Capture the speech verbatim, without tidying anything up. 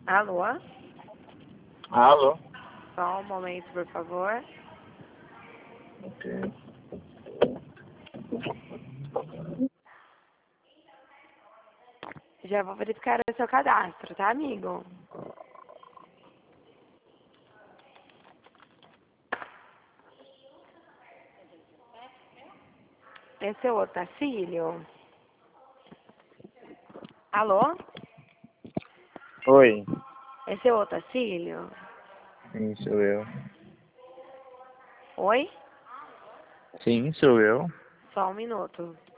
Alô? Alô? Só um momento, por favor. Ok. Já vou verificar o seu cadastro, tá, amigo? Esse é o Otacílio? Alô? Oi. Esse é o Otacílio? Sim, sou eu. Oi? Sim, sou eu. Só um minuto.